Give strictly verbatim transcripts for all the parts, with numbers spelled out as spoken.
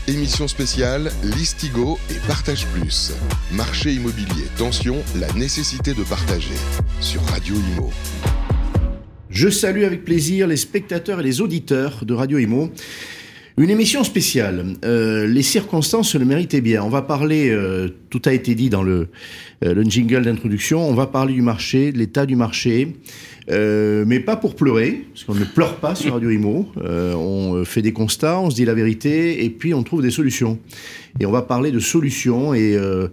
Émission spéciale Listigo et Partage Plus. Marché immobilier, tension, la nécessité de partager. Sur Radio Imo. Je salue avec plaisir les spectateurs et les auditeurs de Radio Imo. Une émission spéciale. Euh, les circonstances le méritaient bien. On va parler, euh, tout a été dit dans le, euh, le jingle d'introduction, on va parler du marché, de l'état du marché, euh, mais pas pour pleurer, parce qu'on ne pleure pas sur Radio Imo. Euh, on fait des constats, on se dit la vérité, et puis on trouve des solutions. Et on va parler de solutions, et euh,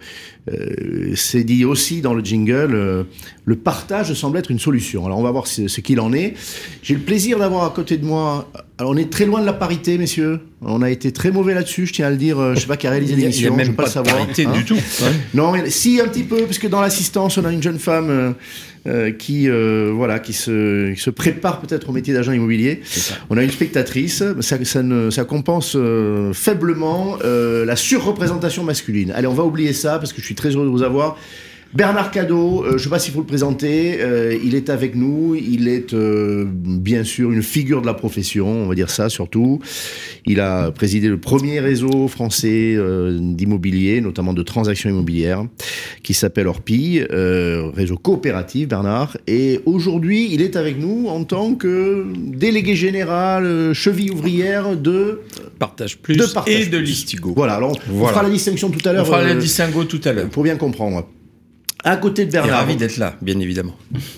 euh, c'est dit aussi dans le jingle, euh, le partage semble être une solution. Alors on va voir ce, ce qu'il en est. J'ai le plaisir d'avoir à côté de moi... Alors on est très loin de la parité, messieurs. On a été très mauvais là-dessus, je tiens à le dire. Je ne sais pas qui a réalisé l'émission, il n'y a même je ne pas, pas le savoir. Parité hein. du tout. Ouais. Non, si un petit peu, parce que dans l'assistance, on a une jeune femme euh, euh, qui, euh, voilà, qui se, qui se prépare peut-être au métier d'agent immobilier. On a une spectatrice, ça, ça, ne, ça compense euh, faiblement euh, la surreprésentation masculine. Allez, on va oublier ça parce que je suis très heureux de vous avoir. Bernard Cadot, euh, je ne sais pas s'il faut le présenter, euh, il est avec nous, il est euh, bien sûr une figure de la profession, on va dire ça surtout. Il a présidé le premier réseau français euh, d'immobilier, notamment de transactions immobilières, qui s'appelle Orpi, euh, réseau coopératif, Bernard. Et aujourd'hui, il est avec nous en tant que délégué général, euh, cheville ouvrière de... Partage Plus de Partage et de Plus. Listigo. Voilà, alors on voilà. fera la distinction tout à l'heure. On fera euh, la distinguo tout à l'heure. Pour bien comprendre. À côté de Bernard. Et ravi d'être là, bien évidemment.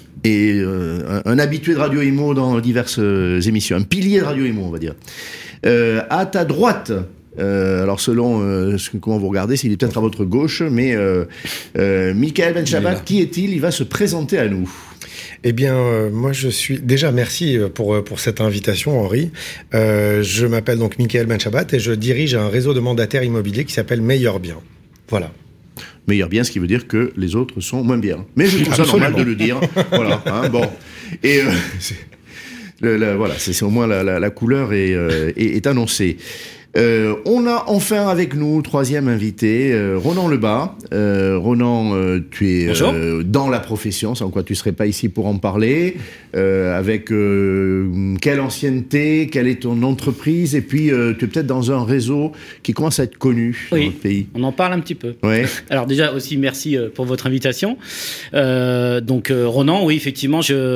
Et euh, un, un habitué de Radio Imo dans diverses euh, émissions, un pilier de Radio Imo, on va dire. Euh, à ta droite, euh, alors selon euh, ce, comment vous regardez, s'il est peut-être à votre gauche, mais euh, euh, Michael Benchabat, qui est-il ? Il va se présenter à nous. Eh bien, euh, moi, je suis... Déjà, merci pour, pour cette invitation, Henri. Euh, je m'appelle donc Michael Benchabat et je dirige un réseau de mandataires immobiliers qui s'appelle Meilleur Bien. Voilà. Meilleur bien, ce qui veut dire que les autres sont moins bien. Mais je trouve ça Absolument. normal de le dire. Voilà. Hein, bon. Et euh, c'est, le, le, voilà, c'est, c'est au moins la, la, la couleur est, euh, est, est annoncée. Euh, on a enfin avec nous, troisième invité, euh, Ronan Lebas. Euh, Ronan, euh, tu es euh, dans la profession, sans quoi tu ne serais pas ici pour en parler. Euh, avec euh, quelle ancienneté, quelle est ton entreprise, et puis euh, tu es peut-être dans un réseau qui commence à être connu oui, dans notre pays. On en parle un petit peu. Ouais. Alors déjà aussi merci pour votre invitation. Euh, donc euh, Ronan, oui effectivement,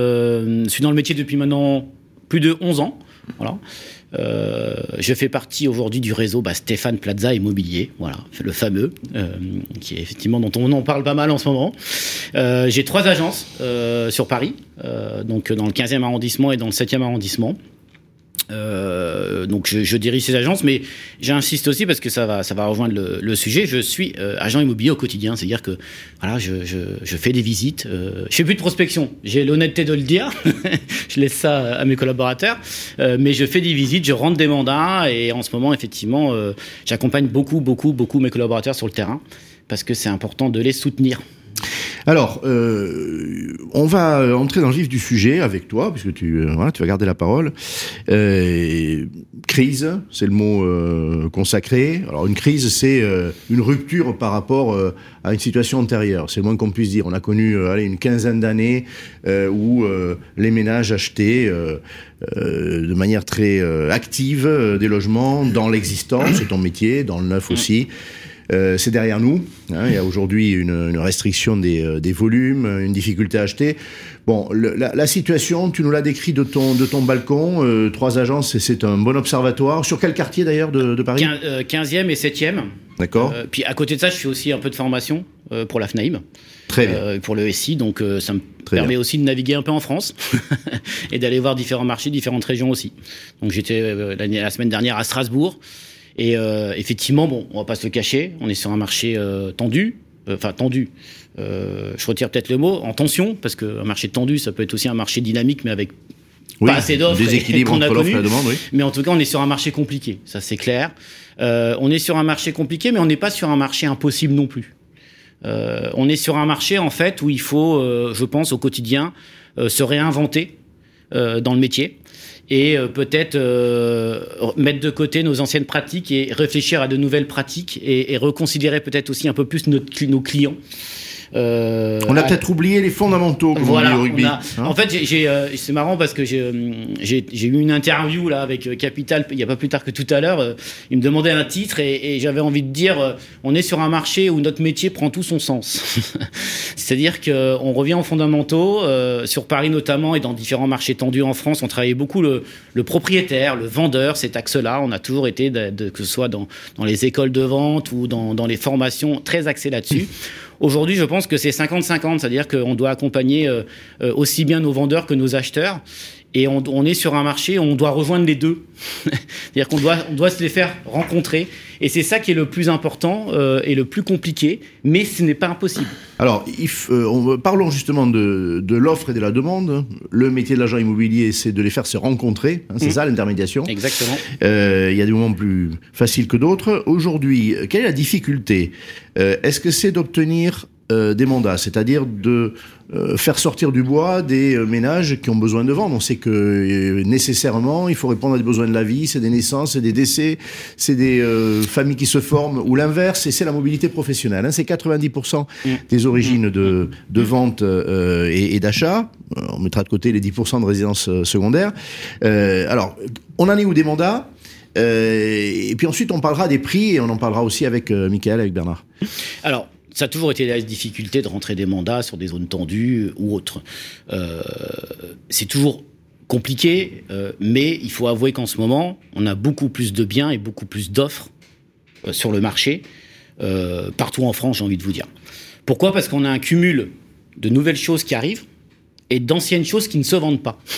je suis dans le métier depuis maintenant plus de onze ans. Voilà. Euh, je fais partie aujourd'hui du réseau bah, Stéphane Plaza Immobilier, voilà, le fameux, euh, qui est effectivement dont on en parle pas mal en ce moment. Euh, j'ai trois agences euh, sur Paris, euh, donc dans le quinzième arrondissement et dans le septième arrondissement. Euh, donc je, je dirige ces agences, mais j'insiste aussi parce que ça va, ça va rejoindre le, le sujet. Je suis euh, agent immobilier au quotidien, c'est-à-dire que voilà, je, je, je fais des visites. Euh, je fais plus de prospection. J'ai l'honnêteté de le dire. Je laisse ça à mes collaborateurs, euh, mais je fais des visites, je rentre des mandats et en ce moment, effectivement, euh, j'accompagne beaucoup, beaucoup, beaucoup mes collaborateurs sur le terrain parce que c'est important de les soutenir. Alors, euh, on va entrer dans le vif du sujet avec toi, puisque tu, euh, voilà, tu vas garder la parole. Euh, crise, c'est le mot euh, consacré. Alors, une crise, c'est euh, une rupture par rapport euh, à une situation antérieure. C'est le moins qu'on puisse dire. On a connu euh, allez, une quinzaine d'années euh, où euh, les ménages achetaient euh, euh, de manière très euh, active euh, des logements dans l'existant, c'est ton métier, dans le neuf aussi. Euh, c'est derrière nous. Hein, il y a aujourd'hui une, une restriction des, euh, des volumes, une difficulté à acheter. Bon, le, la, la situation, tu nous l'as décrit de ton, de ton balcon. Euh, trois agences, c'est, c'est un bon observatoire. Sur quel quartier d'ailleurs de, de Paris ? quinzième et septième. D'accord. Euh, puis à côté de ça, je fais aussi un peu de formation euh, pour la FNAIM. Très bien. Euh, pour le S I, donc euh, ça me Très permet bien. aussi de naviguer un peu en France et d'aller voir différents marchés, différentes régions aussi. Donc j'étais euh, la, la semaine dernière à Strasbourg. Et euh, effectivement, bon, on va pas se le cacher, on est sur un marché euh, tendu, enfin euh, tendu. Euh, je retire peut-être le mot en tension, parce qu'un marché tendu, ça peut être aussi un marché dynamique, mais avec oui, pas assez d'offres. Déséquilibre entre l'offre et la demande, oui. Mais en tout cas, on est sur un marché compliqué, ça c'est clair. Euh, on est sur un marché compliqué, mais on n'est pas sur un marché impossible non plus. Euh, on est sur un marché en fait où il faut, euh, je pense, au quotidien, euh, se réinventer euh, dans le métier. Et euh, peut-être euh, mettre de côté nos anciennes pratiques et réfléchir à de nouvelles pratiques et, et reconsidérer peut-être aussi un peu plus notre, nos clients. Euh, on a à... peut-être oublié les fondamentaux comme voilà, on dit au rugby. A... Hein en fait, j'ai, j'ai, euh, c'est marrant parce que j'ai, j'ai, j'ai eu une interview là avec Capital il n'y a pas plus tard que tout à l'heure. Euh, il me demandait un titre et, et j'avais envie de dire euh, on est sur un marché où notre métier prend tout son sens. C'est-à-dire qu'on revient aux fondamentaux. Euh, sur Paris notamment et dans différents marchés tendus en France, on travaillait beaucoup le, le propriétaire, le vendeur, cet axe-là. On a toujours été, de, de, que ce soit dans, dans les écoles de vente ou dans, dans les formations, très axés là-dessus. Aujourd'hui, je pense que c'est cinquante cinquante, c'est-à-dire qu'on doit accompagner euh, euh, aussi bien nos vendeurs que nos acheteurs. Et on, on est sur un marché où on doit rejoindre les deux. C'est-à-dire qu'on doit, on doit se les faire rencontrer. Et c'est ça qui est le plus important euh, et le plus compliqué, mais ce n'est pas impossible. Alors, if, euh, on, parlons justement de, de l'offre et de la demande. Le métier de l'agent immobilier, c'est de les faire se rencontrer. Hein, c'est mmh. ça, l'intermédiation. Exactement. Euh, il y a des moments plus faciles que d'autres. Aujourd'hui, quelle est la difficulté ? euh, Est-ce que c'est d'obtenir euh, des mandats, c'est-à-dire de euh, faire sortir du bois des euh, ménages qui ont besoin de vendre? On sait que euh, nécessairement, il faut répondre à des besoins de la vie, c'est des naissances, c'est des décès, c'est des euh, familles qui se forment, ou l'inverse, et c'est la mobilité professionnelle. Hein, c'est quatre-vingt-dix pour cent mmh. des origines de, de vente euh, et, et d'achat. On mettra de côté les dix pour cent de résidences euh, secondaires. Euh, alors, on en est où des mandats ? Euh, et puis ensuite, on parlera des prix et on en parlera aussi avec euh, Michael, avec Bernard. Alors, ça a toujours été la difficulté de rentrer des mandats sur des zones tendues ou autres. Euh, c'est toujours compliqué, euh, mais il faut avouer qu'en ce moment, on a beaucoup plus de biens et beaucoup plus d'offres euh, sur le marché, euh, partout en France, j'ai envie de vous dire. Pourquoi ? Parce qu'on a un cumul de nouvelles choses qui arrivent et d'anciennes choses qui ne se vendent pas.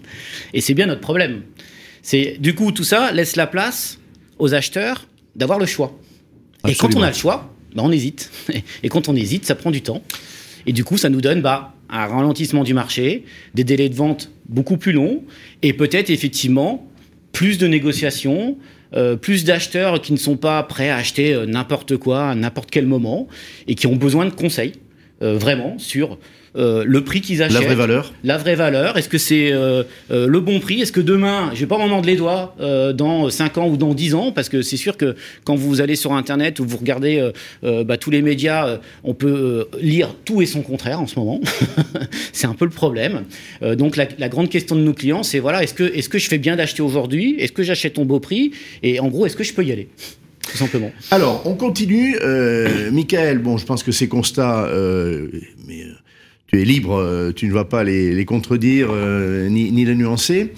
Et c'est bien notre problème. C'est, du coup, tout ça laisse la place aux acheteurs d'avoir le choix. Absolument. Et quand on a le choix, bah on hésite. Et quand on hésite, ça prend du temps. Et du coup, ça nous donne bah, un ralentissement du marché, des délais de vente beaucoup plus longs, et peut-être effectivement plus de négociations, euh, plus d'acheteurs qui ne sont pas prêts à acheter euh, n'importe quoi à n'importe quel moment, et qui ont besoin de conseils, euh, vraiment, sur... Euh, le prix qu'ils achètent. La vraie valeur. La vraie valeur. Est-ce que c'est euh, euh, le bon prix ? Est-ce que demain, je vais pas m'en mordre les doigts euh, dans cinq ans ou dans dix ans ? Parce que c'est sûr que quand vous allez sur Internet ou vous regardez euh, euh, bah, tous les médias, euh, on peut euh, lire tout et son contraire en ce moment. C'est un peu le problème. Euh, donc la, la grande question de nos clients, c'est voilà, est-ce que, est-ce que je fais bien d'acheter aujourd'hui ? Est-ce que j'achète au beau prix ? Et en gros, est-ce que je peux y aller ? Tout simplement. Alors, on continue. Euh, Michael, bon, je pense que ces constats... Euh, mais, euh, tu es libre, tu ne vas pas les, les contredire euh, ni, ni les nuancer.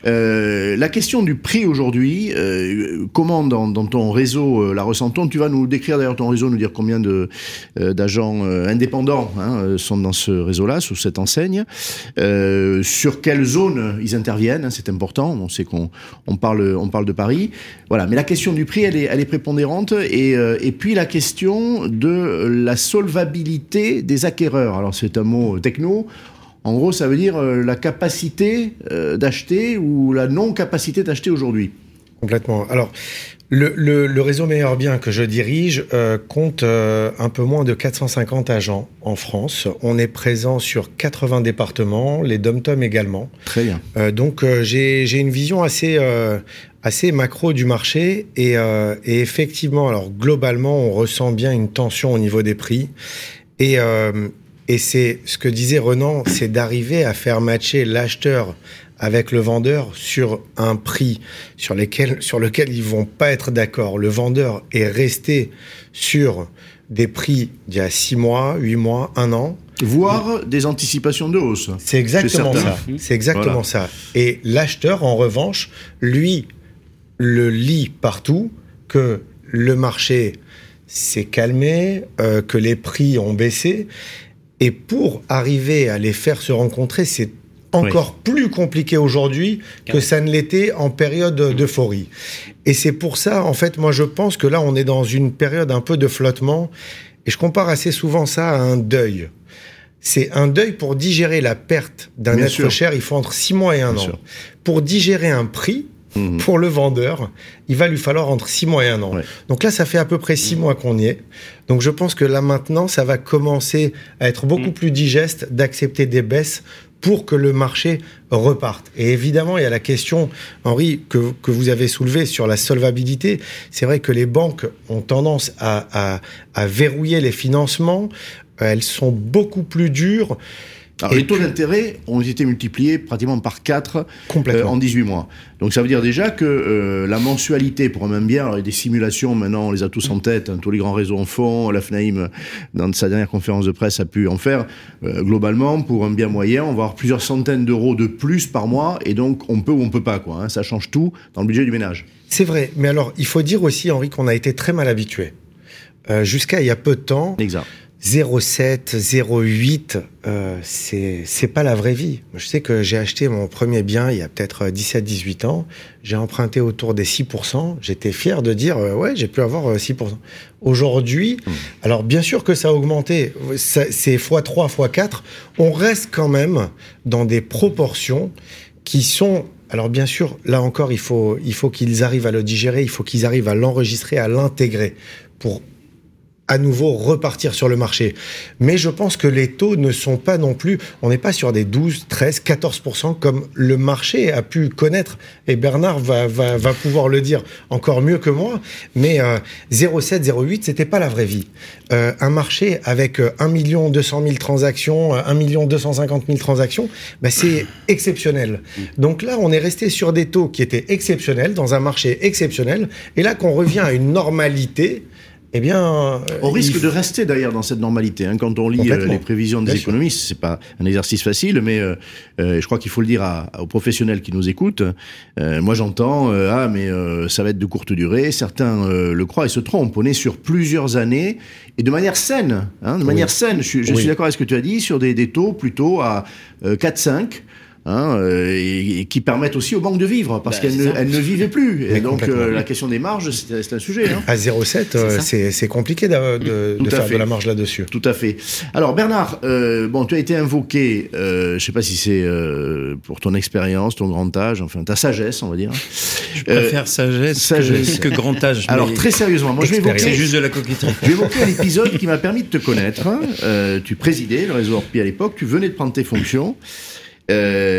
Euh, la question du prix aujourd'hui, euh, comment dans, dans ton réseau euh, la ressent-on ? Tu vas nous décrire d'ailleurs ton réseau, nous dire combien de euh, d'agents euh, indépendants hein, sont dans ce réseau-là, sous cette enseigne. Euh, sur quelle zone ils interviennent, hein, c'est important. On sait qu'on on parle on parle de Paris, voilà. Mais la question du prix, elle est elle est prépondérante et euh, et puis la question de la solvabilité des acquéreurs. Alors c'est un mot techno. En gros, ça veut dire euh, la capacité euh, d'acheter ou la non-capacité d'acheter aujourd'hui. Complètement. Alors, le, le, le réseau Meilleur Bien que je dirige euh, compte euh, un peu moins de quatre cent cinquante agents en France. On est présent sur quatre-vingts départements, les dom-tom également. Très bien. Euh, donc, euh, j'ai, j'ai une vision assez... Euh, assez macro du marché et, euh, et effectivement, alors globalement, on ressent bien une tension au niveau des prix et... Euh, Et c'est ce que disait Renan, c'est d'arriver à faire matcher l'acheteur avec le vendeur sur un prix sur, lesquels, sur lequel ils vont pas être d'accord. Le vendeur est resté sur des prix d'il y a six mois, huit mois, un an. Voire des anticipations de hausse. C'est exactement ça. C'est exactement voilà. ça. Et l'acheteur, en revanche, lui, le lit partout que le marché s'est calmé, euh, que les prix ont baissé. Et pour arriver à les faire se rencontrer, c'est encore oui. plus compliqué aujourd'hui que ça ne l'était en période d'euphorie. Et c'est pour ça, en fait, moi je pense que là, on est dans une période un peu de flottement. Et je compare assez souvent ça à un deuil. C'est un deuil pour digérer la perte d'un Bien être sûr. cher, il faut entre six mois et un Bien an. Sûr. Pour digérer un prix, Mmh. pour le vendeur, il va lui falloir entre six mois et un an. Ouais. Donc là, ça fait à peu près six mmh. mois qu'on y est. Donc je pense que là, maintenant, ça va commencer à être beaucoup mmh. plus digeste d'accepter des baisses pour que le marché reparte. Et évidemment, il y a la question, Henri, que, que vous avez soulevée sur la solvabilité. C'est vrai que les banques ont tendance à, à, à verrouiller les financements. elles sont beaucoup plus dures. Alors, les taux d'intérêt ont été multipliés pratiquement par quatre euh, en dix-huit mois. Donc ça veut dire déjà que euh, la mensualité pour un même bien, alors il y a des simulations maintenant, on les a tous en tête, hein, tous les grands réseaux en font, la FNAIM, dans sa dernière conférence de presse, a pu en faire. Euh, globalement, pour un bien moyen, on va avoir plusieurs centaines d'euros de plus par mois, et donc on peut ou on peut pas, quoi. Hein, ça change tout dans le budget du ménage. C'est vrai, mais alors il faut dire aussi, Henri, qu'on a été très mal habitués. Euh, jusqu'à il y a peu de temps. Exact. zéro virgule sept, zéro virgule huit, euh, c'est, c'est pas la vraie vie. Je sais que j'ai acheté mon premier bien il y a peut-être dix-sept dix-huit ans. J'ai emprunté autour des six pour cent. J'étais fier de dire, euh, ouais, j'ai pu avoir euh, six pour cent. Aujourd'hui, mmh. alors bien sûr que ça a augmenté. Ça, c'est fois trois, fois quatre. On reste quand même dans des proportions qui sont... Alors bien sûr, là encore, il faut, il faut qu'ils arrivent à le digérer, il faut qu'ils arrivent à l'enregistrer, à l'intégrer pour à nouveau repartir sur le marché. Mais je pense que les taux ne sont pas non plus... On n'est pas sur des douze, treize, quatorze pour cent comme le marché a pu connaître. Et Bernard va, va, va pouvoir le dire encore mieux que moi. Mais euh, zéro virgule sept, zéro virgule huit, c'était pas la vraie vie. Euh, un marché avec un million deux cent mille transactions, un million deux cent cinquante mille transactions, bah c'est exceptionnel. Donc là, on est resté sur des taux qui étaient exceptionnels, dans un marché exceptionnel. Et là, qu'on revient à une normalité... Eh bien, on risque f... de rester d'ailleurs dans cette normalité. Hein. Quand on lit euh, les prévisions des Bien économistes, sûr. C'est pas un exercice facile, mais euh, euh, je crois qu'il faut le dire à, aux professionnels qui nous écoutent. Euh, moi, j'entends euh, ah mais euh, ça va être de courte durée. Certains euh, le croient et se trompent. On est sur plusieurs années et de manière saine, hein, de oui. manière saine. Je, je oui. suis d'accord avec ce que tu as dit sur des, des taux plutôt à euh, quatre cinq. Hein, euh, et, et qui permettent aussi aux banques de vivre parce bah, qu'elles ne, elles ne vivaient plus et donc euh, la question des marges c'est, c'est un sujet hein. À zéro virgule sept euh, c'est, c'est compliqué de, de, de faire fait. de la marge là-dessus. Tout à fait. Alors Bernard, euh, bon tu as été invoqué, euh, je sais pas si c'est euh, pour ton expérience, ton grand âge, enfin ta sagesse on va dire. Je préfère euh, sagesse, sagesse. Que, que grand âge. Alors mais... très sérieusement, moi je vais évoquer, c'est juste de la coquetterie. Je vais évoquer un épisode qui m'a permis de te connaître. Hein. Euh, tu présidais le réseau Orpi à l'époque, tu venais de prendre tes fonctions. Il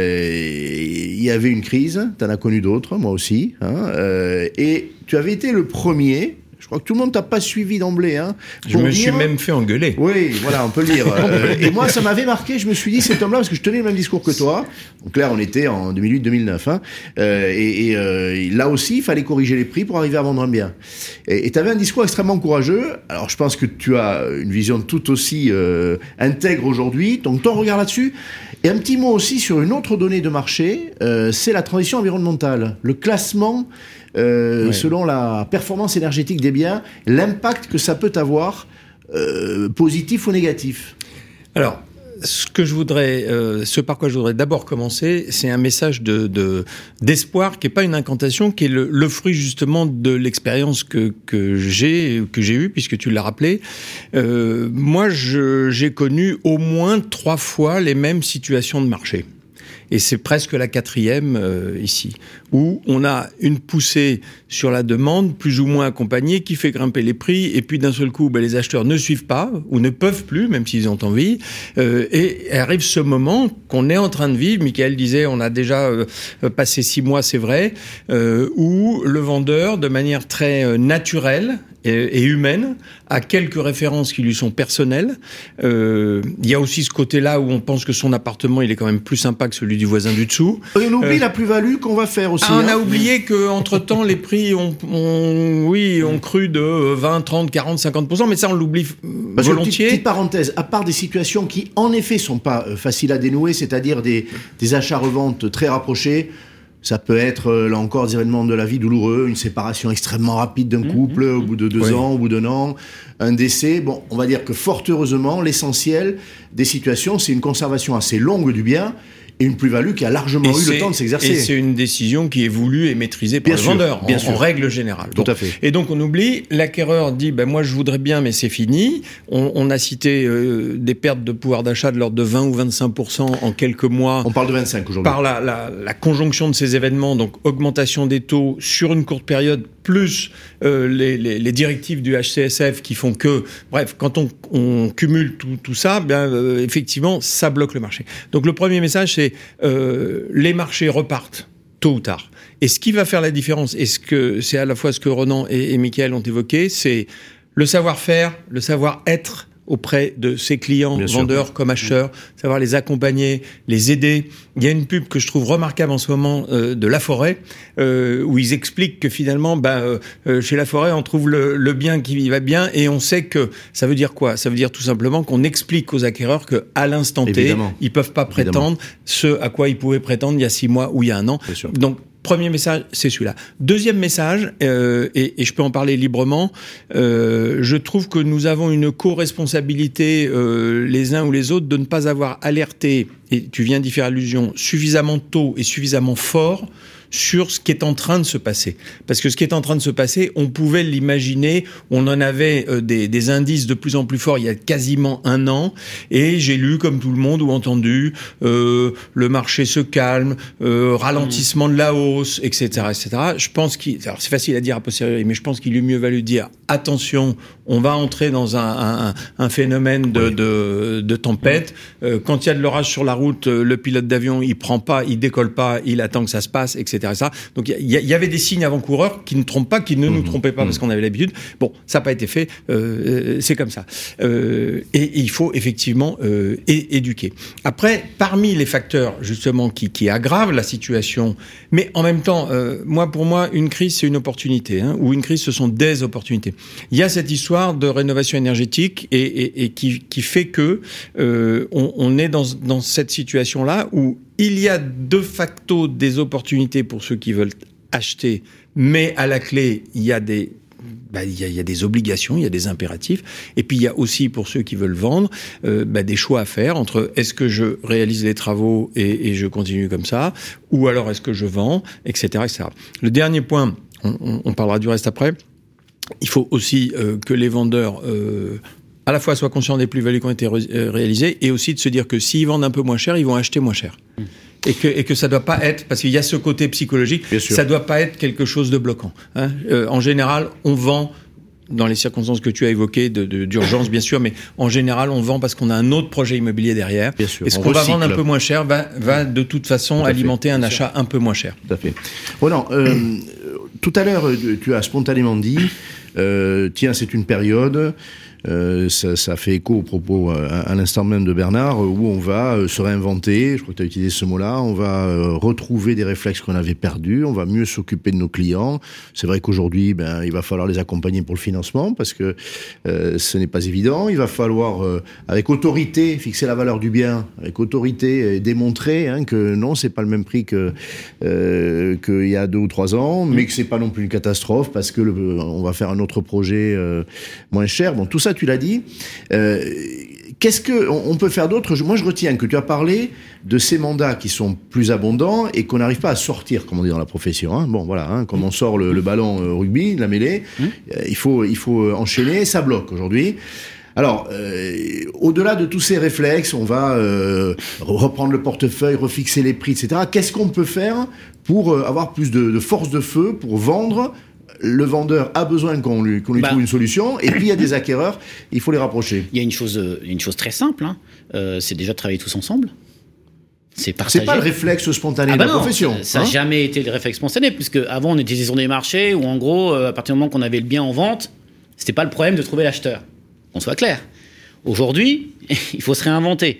euh, y avait une crise, tu en as connu d'autres, moi aussi, hein, euh, et tu avais été le premier, je crois que tout le monde t'a pas suivi d'emblée. Hein, je me dire... suis même fait engueuler. Oui, voilà, on peut le dire. euh, et moi, ça m'avait marqué, je me suis dit, cet homme-là, parce que je tenais le même discours que toi, donc là, on était en deux mille huit deux mille neuf, hein, euh, et, et euh, là aussi, il fallait corriger les prix pour arriver à vendre un bien. Et tu avais un discours extrêmement courageux, alors je pense que tu as une vision tout aussi euh, intègre aujourd'hui, donc ton regard là-dessus. Et un petit mot aussi sur une autre donnée de marché, euh, c'est la transition environnementale, le classement euh, ouais. selon la performance énergétique des biens, l'impact que ça peut avoir, euh, positif ou négatif. Alors, ce que je voudrais, euh, ce par quoi je voudrais d'abord commencer, c'est un message de, de d'espoir qui est pas une incantation, qui est le, le fruit justement de l'expérience que que j'ai que j'ai eue, puisque tu l'as rappelé. Euh, moi, je, j'ai connu au moins trois fois les mêmes situations de marché. Et c'est presque la quatrième euh, ici, où on a une poussée sur la demande, plus ou moins accompagnée, qui fait grimper les prix, et puis d'un seul coup, ben, les acheteurs ne suivent pas, ou ne peuvent plus, même s'ils ont envie, euh, et arrive ce moment qu'on est en train de vivre, Michael disait, on a déjà euh, passé six mois, c'est vrai, euh, où le vendeur, de manière très euh, naturelle, et humaine, à quelques références qui lui sont personnelles. Euh, il y a aussi ce côté-là où on pense que son appartement, il est quand même plus sympa que celui du voisin du dessous. Et on oublie euh, la plus-value qu'on va faire aussi. Ah, on hein. a oublié qu'entre-temps, les prix ont, ont, oui, ont cru de vingt, trente, quarante, cinquante pour cent, mais ça, on l'oublie Parce volontiers. Que, petite, petite parenthèse, à part des situations qui, en effet, sont pas faciles à dénouer, c'est-à-dire des, des achats-reventes très rapprochés. Ça peut être, là encore, des événements de la vie douloureux, une séparation extrêmement rapide d'un couple, mmh, mmh. au bout de deux oui. ans, au bout d'un an, un décès. Bon, on va dire que fort heureusement, l'essentiel des situations, c'est une conservation assez longue du bien et une plus-value qui a largement et eu le temps de s'exercer. Et c'est une décision qui est voulue et maîtrisée par bien le sûr, vendeur, bien en, sûr. en règle générale. Tout bon. à fait. Et donc on oublie, l'acquéreur dit, ben moi je voudrais bien, mais c'est fini. On, on a cité euh, des pertes de pouvoir d'achat de l'ordre de vingt ou vingt-cinq pour cent en quelques mois. On parle de vingt-cinq aujourd'hui. Par la, la, la conjonction de ces événements, donc augmentation des taux sur une courte période, plus euh, les, les, les directives du H C S F qui font que, bref, quand on, on cumule tout, tout ça, bien euh, effectivement, ça bloque le marché. Donc le premier message, c'est euh, les marchés repartent tôt ou tard. Et ce qui va faire la différence, et ce que c'est à la fois ce que Ronan et, et Michael ont évoqué, c'est le savoir-faire, le savoir-être auprès de ses clients, Bien vendeurs sûr. comme acheteurs, savoir les accompagner, les aider. Il y a une pub que je trouve remarquable en ce moment euh, de Laforêt, euh, où ils expliquent que finalement, bah, euh, chez Laforêt, on trouve le, le bien qui va bien, et on sait que ça veut dire quoi ? Ça veut dire tout simplement qu'on explique aux acquéreurs que à l'instant T, Évidemment. ils peuvent pas prétendre Évidemment. ce à quoi ils pouvaient prétendre il y a six mois ou il y a un an. Bien sûr. Donc, premier message, c'est celui-là. Deuxième message, euh, et, et je peux en parler librement, euh, je trouve que nous avons une co-responsabilité, euh, les uns ou les autres, de ne pas avoir alerté, et tu viens d'y faire allusion, suffisamment tôt et suffisamment fort sur ce qui est en train de se passer. Parce que ce qui est en train de se passer, on pouvait l'imaginer, on en avait euh, des, des indices de plus en plus forts il y a quasiment un an, et j'ai lu comme tout le monde ou entendu euh, le marché se calme, euh, ralentissement de la hausse, et cetera, et cetera. Je pense qu'il, alors c'est facile à dire a posteriori, mais je pense qu'il eût mieux valu dire attention, on va entrer dans un, un, un phénomène de, Oui. de, de tempête. Euh, quand il y a de l'orage sur la route, euh, le pilote d'avion il prend pas, il décolle pas, il attend que ça se passe, et cetera. Ça. Donc il y, y avait des signes avant-coureurs qui ne trompent pas, qui ne nous trompaient pas parce qu'on avait l'habitude. Bon, ça n'a pas été fait, euh, c'est comme ça. Euh, et, et il faut effectivement euh, é- éduquer. Après, parmi les facteurs justement qui, qui aggravent la situation, mais en même temps, euh, moi pour moi, une crise c'est une opportunité, hein, ou une crise ce sont des opportunités. Il y a cette histoire de rénovation énergétique et, et, et qui, qui fait que euh, on, on est dans, dans cette situation-là où il y a de facto des opportunités pour ceux qui veulent acheter, mais à la clé, il y a des, bah, il y a, il y a des obligations, il y a des impératifs. Et puis, il y a aussi pour ceux qui veulent vendre, euh, bah, des choix à faire entre est-ce que je réalise les travaux et, et je continue comme ça, ou alors est-ce que je vends, et cetera, et cetera. Le dernier point, on, on, on parlera du reste après, il faut aussi euh, que les vendeurs... Euh, à la fois soient conscients des plus-values qui ont été ré- euh, réalisées et aussi de se dire que s'ils vendent un peu moins cher, ils vont acheter moins cher. Mmh. Et que, et que ça doit pas être, parce qu'il y a ce côté psychologique, ça doit pas être quelque chose de bloquant. Hein. Euh, en général, on vend, dans les circonstances que tu as évoquées, de, de, d'urgence bien sûr, mais en général, on vend parce qu'on a un autre projet immobilier derrière. Bien sûr, et ce on qu'on va recycle. vendre un peu moins cher va, va de toute façon Tout à alimenter fait. un Bien achat sûr. un peu moins cher. Tout à fait. Roland, euh, tout à l'heure, tu as spontanément dit, euh, tiens, c'est une période... Euh, ça, ça fait écho au propos euh, à, à l'instant même de Bernard, euh, où on va euh, se réinventer, je crois que tu as utilisé ce mot-là, on va euh, retrouver des réflexes qu'on avait perdus, on va mieux s'occuper de nos clients. C'est vrai qu'aujourd'hui, ben, il va falloir les accompagner pour le financement, parce que euh, ce n'est pas évident. Il va falloir, euh, avec autorité, fixer la valeur du bien, avec autorité, et démontrer hein, que non, c'est pas le même prix que euh, qu'il y a deux ou trois ans, mais que c'est pas non plus une catastrophe, parce que le, on va faire un autre projet euh, moins cher. Bon, tout ça, tu l'as dit. Euh, qu'est-ce que on, on peut faire d'autre ? Moi, je retiens que tu as parlé de ces mandats qui sont plus abondants et qu'on n'arrive pas à sortir, comme on dit dans la profession. Hein. Bon, voilà, hein, comme on sort le, le ballon euh, rugby, la mêlée, mmh. euh, il faut il faut enchaîner. Ça bloque aujourd'hui. Alors, euh, au-delà de tous ces réflexes, on va euh, reprendre le portefeuille, refixer les prix, et cetera. Qu'est-ce qu'on peut faire pour euh, avoir plus de, de force de feu, pour vendre ? Le vendeur a besoin qu'on lui, qu'on lui bah, trouve une solution, et puis il y a des acquéreurs, il faut les rapprocher. Il y a une chose, une chose très simple, hein. euh, c'est déjà de travailler tous ensemble. C'est partager. C'est pas le réflexe spontané ah bah de la non, profession. Ça n'a hein jamais été le réflexe spontané, puisque avant on était sur des marchés où en gros, à partir du moment qu'on avait le bien en vente, c'était pas le problème de trouver l'acheteur. Qu'on soit clair. Aujourd'hui, il faut se réinventer.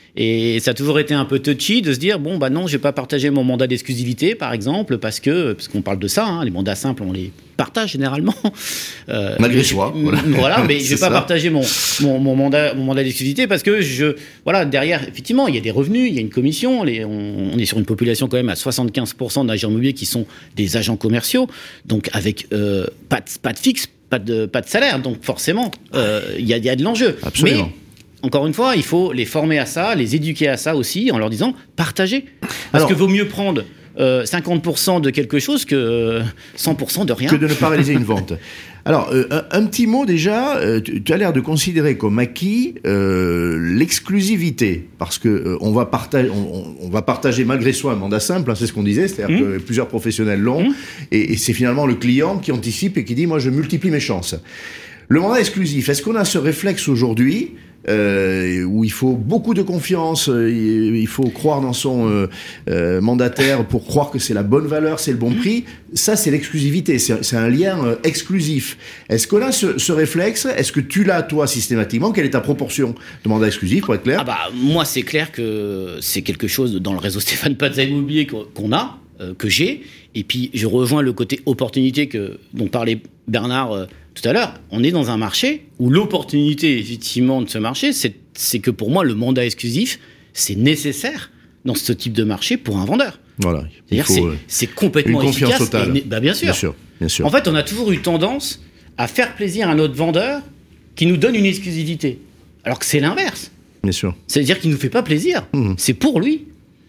Et ça a toujours été un peu touchy de se dire bon bah non, je vais pas partager mon mandat d'exclusivité par exemple parce que parce qu'on parle de ça, hein, les mandats simples on les partage généralement. Euh, Malgré soi. Voilà, voilà mais je vais pas ça. partager mon, mon mon mandat mon mandat d'exclusivité parce que je voilà derrière effectivement il y a des revenus, il y a une commission, les, on, on est sur une population quand même à soixante-quinze pour cent d'agents immobiliers qui sont des agents commerciaux, donc avec euh, pas de pas de fixe, pas de pas de salaire, donc forcément il euh, y a il y a de l'enjeu. Absolument. Mais, encore une fois, il faut les former à ça, les éduquer à ça aussi, en leur disant partagez. Parce Alors, que vaut mieux prendre euh, cinquante pour cent de quelque chose que euh, cent pour cent de rien. Que de ne pas réaliser une vente. Alors, euh, un, un petit mot déjà, euh, tu, tu as l'air de considérer comme acquis euh, l'exclusivité, parce que euh, on, va partager, on, on va partager malgré soi un mandat simple, hein, c'est ce qu'on disait, c'est-à-dire mmh. que plusieurs professionnels l'ont, mmh. et, et c'est finalement le client qui anticipe et qui dit « moi je multiplie mes chances ». Le mandat exclusif, est-ce qu'on a ce réflexe aujourd'hui euh, où il faut beaucoup de confiance, euh, il faut croire dans son euh, euh, mandataire pour croire que c'est la bonne valeur, c'est le bon prix. Ça, c'est l'exclusivité, c'est, c'est un lien euh, exclusif. Est-ce qu'on a ce, ce réflexe? Est-ce que tu l'as, toi, systématiquement? Quelle est ta proportion de mandat exclusif, pour être clair? Ah bah, moi, c'est clair que c'est quelque chose dans le réseau Stéphane Plaza Immobilier qu'on a, euh, que j'ai. Et puis, je rejoins le côté opportunité que, dont parlait Bernard euh, tout à l'heure. On est dans un marché où l'opportunité, effectivement, de ce marché, c'est, c'est que pour moi, le mandat exclusif, c'est nécessaire dans ce type de marché pour un vendeur. Voilà. C'est-à-dire c'est, c'est complètement une confiance efficace. Totale. Et, bah bien sûr. Bien sûr, bien sûr. En fait, on a toujours eu tendance à faire plaisir à notre vendeur qui nous donne une exclusivité. Alors que c'est l'inverse. Bien sûr. C'est-à-dire qu'il ne nous fait pas plaisir. Mmh. C'est pour lui.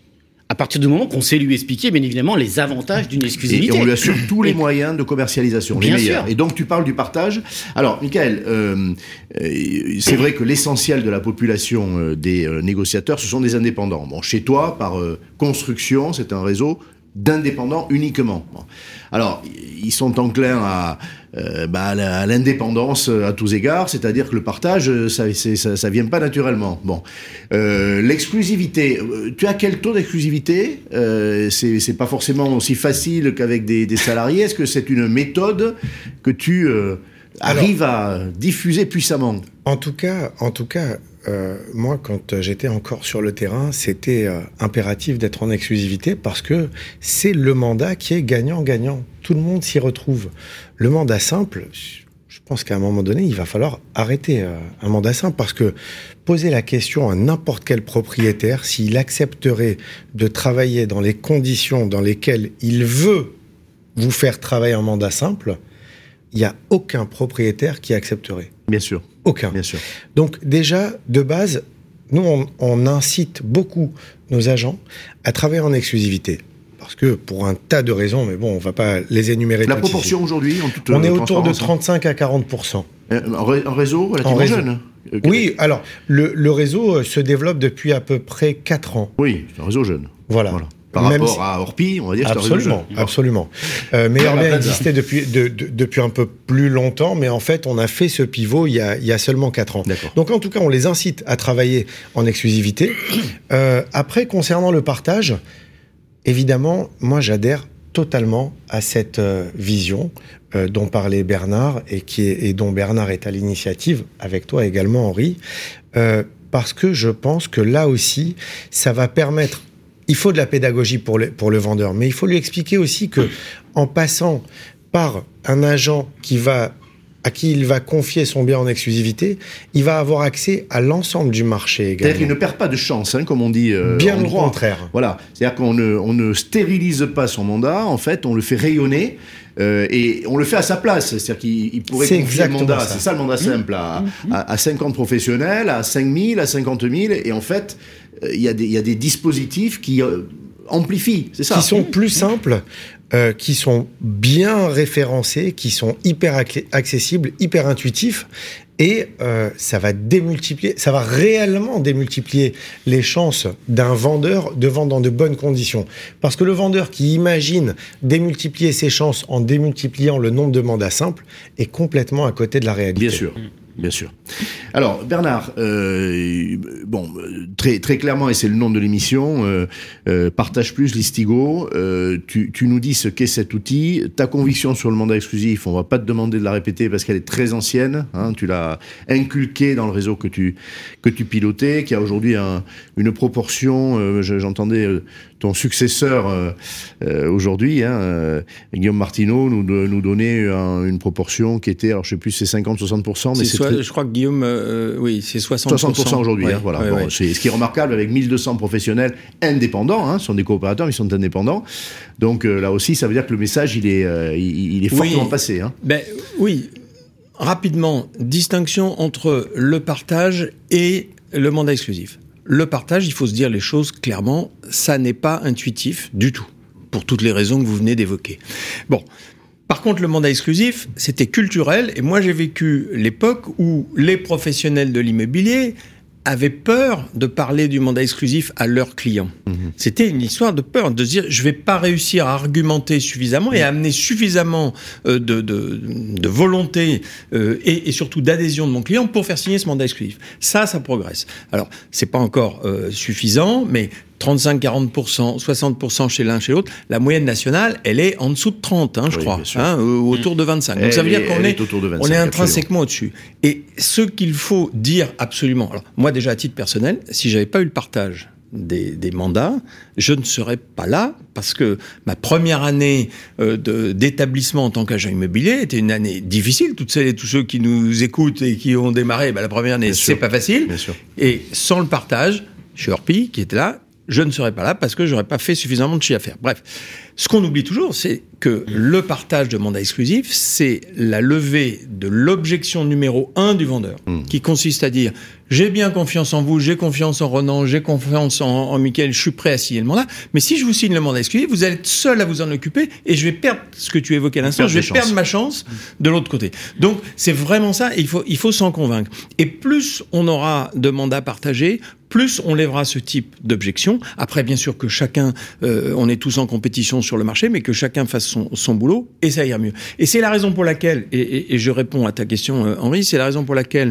À partir du moment qu'on sait lui expliquer, bien évidemment, les avantages d'une exclusivité. Et on lui assure tous les moyens de commercialisation, les bien meilleurs. Sûr. Et donc, tu parles du partage. Alors, Michael, euh, euh, c'est vrai que l'essentiel de la population euh, des euh, négociateurs, ce sont des indépendants. Bon, chez toi, par euh, construction, c'est un réseau d'indépendants uniquement. Bon. Alors, ils sont enclins à, euh, bah, à l'indépendance à tous égards, c'est-à-dire que le partage, ça, c'est, ça, ça vient pas naturellement. Bon, euh, l'exclusivité. Tu as quel taux d'exclusivité? euh, c'est, c'est pas forcément aussi facile qu'avec des, des salariés. Est-ce que c'est une méthode que tu euh, arrives Alors, à diffuser puissamment? En tout cas, en tout cas. Euh, moi, quand j'étais encore sur le terrain, c'était euh, impératif d'être en exclusivité parce que c'est le mandat qui est gagnant-gagnant. Tout le monde s'y retrouve. Le mandat simple, je pense qu'à un moment donné, il va falloir arrêter euh, un mandat simple parce que poser la question à n'importe quel propriétaire, s'il accepterait de travailler dans les conditions dans lesquelles il veut vous faire travailler un mandat simple, il n'y a aucun propriétaire qui accepterait. Bien sûr. Aucun. Bien sûr. Donc déjà, de base, nous, on, on incite beaucoup nos agents à travailler en exclusivité. Parce que pour un tas de raisons, mais bon, on ne va pas les énumérer. La proportion ici. Aujourd'hui, en toute on est autour de trente-cinq à quarante pour cent. Un réseau relativement réseau. jeune. Oui, alors, le, le réseau se développe depuis à peu près quatre ans. Oui, c'est un réseau jeune. Voilà. voilà. Par Même rapport si... à Orpi, on va dire que absolument, c'est un réseau jeune. Absolument. Euh, Meilleur Bien existait depuis, de, de, depuis un peu plus longtemps, mais en fait, on a fait ce pivot il y a, il y a seulement quatre ans. D'accord. Donc, en tout cas, on les incite à travailler en exclusivité. Euh, après, concernant le partage, évidemment, moi, j'adhère totalement à cette euh, vision euh, dont parlait Bernard et, qui est, et dont Bernard est à l'initiative, avec toi également, Henri, euh, parce que je pense que là aussi, ça va permettre... Il faut de la pédagogie pour le, pour le vendeur, mais il faut lui expliquer aussi que en passant par un agent qui va, à qui il va confier son bien en exclusivité, il va avoir accès à l'ensemble du marché également. C'est-à-dire qu'il ne perd pas de chance, hein, comme on dit euh, bien en au droit. contraire. Voilà, c'est-à-dire qu'on ne, on ne stérilise pas son mandat, en fait, on le fait rayonner. Euh, et on le fait à sa place, c'est-à-dire qu'il il pourrait c'est confier le mandat, ça. c'est ça le mandat simple, à, mmh. à, à cinquante professionnels, à cinq mille, à cinquante mille, et en fait, il euh, y, y a des dispositifs qui euh, amplifient, c'est ça. Qui sont plus simples, euh, qui sont bien référencés, qui sont hyper accessibles, hyper intuitifs, et euh, ça va démultiplier, ça va réellement démultiplier les chances d'un vendeur de vendre dans de bonnes conditions. Parce que le vendeur qui imagine démultiplier ses chances en démultipliant le nombre de mandats simples est complètement à côté de la réalité. Bien sûr. Bien sûr. Alors, Bernard, euh, bon, très, très clairement, et c'est le nom de l'émission, euh, euh, Partage Plus, Listigo, euh, tu, tu nous dis ce qu'est cet outil. Ta conviction sur le mandat exclusif, on va pas te demander de la répéter parce qu'elle est très ancienne. Hein, tu l'as inculquée dans le réseau que tu, que tu pilotais, qui a aujourd'hui un, une proportion, euh, j'entendais euh, ton successeur euh, euh, aujourd'hui, hein, euh, Guillaume Martineau, nous, de, nous donnait un, une proportion qui était, alors je sais plus, c'est cinquante à soixante pour cent, mais c'est, c'est soit, très... je crois que Guillaume, euh, oui, c'est soixante pour cent. soixante pour cent aujourd'hui, ouais, hein, voilà. Ouais, bon, ouais. C'est ce qui est remarquable avec mille deux cents professionnels indépendants, hein, ce sont des coopérateurs, mais ils sont indépendants. Donc euh, là aussi, ça veut dire que le message, il est, euh, il, il est fortement oui, passé. Hein. Ben, oui, rapidement, distinction entre le partage et le mandat exclusif. Le partage, il faut se dire les choses clairement, ça n'est pas intuitif du tout, pour toutes les raisons que vous venez d'évoquer. Bon, par contre, le mandat exclusif, c'était culturel, et moi j'ai vécu l'époque où les professionnels de l'immobilier avaient peur de parler du mandat exclusif à leurs clients. Mmh. C'était une histoire de peur, de se dire je vais pas réussir à argumenter suffisamment et à amener suffisamment euh, de, de, de volonté euh, et, et surtout d'adhésion de mon client pour faire signer ce mandat exclusif. Ça, ça progresse. Alors, c'est pas encore euh, suffisant, mais trente-cinq à quarante pour cent, soixante pour cent chez l'un, chez l'autre. La moyenne nationale, elle est en dessous de trente, hein, je oui, crois, hein, ou autour de vingt-cinq. Donc elle ça veut dire est, qu'on est, est, vingt-cinq, on est intrinsèquement au-dessus. Et ce qu'il faut dire absolument, alors moi déjà à titre personnel, si j'avais pas eu le partage Des, des mandats, je ne serais pas là parce que ma première année euh, de, d'établissement en tant qu'agent immobilier était une année difficile. Toutes celles et tous ceux qui nous écoutent et qui ont démarré, bah, la première année, Bien c'est sûr. pas facile. Bien sûr. Et sans le partage, chez Orpi, qui était là, je ne serais pas là parce que j'aurais pas fait suffisamment de chiffre d'affaires. Bref, ce qu'on oublie toujours, c'est que le partage de mandat exclusif, c'est la levée de l'objection numéro un du vendeur, mmh. qui consiste à dire j'ai bien confiance en vous, j'ai confiance en Ronan, j'ai confiance en, en Mickaël, je suis prêt à signer le mandat, mais si je vous signe le mandat exclusif, vous allez être seul à vous en occuper et je vais perdre ce que tu évoquais à l'instant, je vais perdre ma chance de l'autre côté. Donc c'est vraiment ça, et il faut, il faut s'en convaincre. Et plus on aura de mandats partagés, plus on lèvera ce type d'objection. Après, bien sûr que chacun, euh, on est tous en compétition sur le marché, mais que chacun fasse son, son boulot, et ça ira mieux. Et c'est la raison pour laquelle, et, et, et je réponds à ta question, euh, Henri, c'est la raison pour laquelle,